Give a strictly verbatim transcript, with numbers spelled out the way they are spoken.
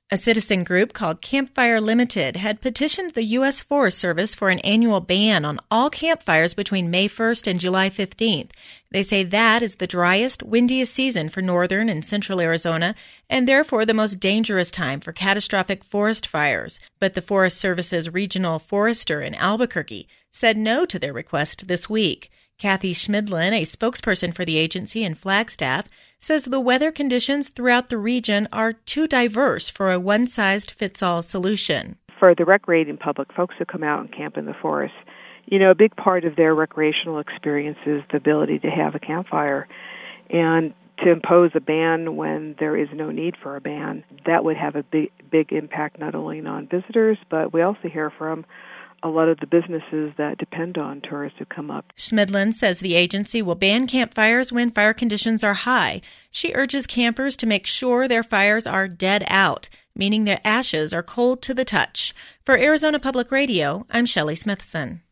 A citizen group called Campfire Limited had petitioned the U S Forest Service for an annual ban on all campfires between May first and July fifteenth. They say that is the driest, windiest season for northern and central Arizona, and therefore the most dangerous time for catastrophic forest fires. But the Forest Service's regional forester in Albuquerque said no to their request this week. Kathy Schmidlin, a spokesperson for the agency in Flagstaff, says the weather conditions throughout the region are too diverse for a one-size-fits-all solution. For the recreating public, folks who come out and camp in the forest, you know, a big part of their recreational experience is the ability to have a campfire. And to impose a ban when there is no need for a ban, that would have a big, big impact not only on visitors, but we also hear from a lot of the businesses that depend on tourists who come up. Schmidlin says the agency will ban campfires when fire conditions are high. She urges campers to make sure their fires are dead out, meaning their ashes are cold to the touch. For Arizona Public Radio, I'm Shelley Smithson.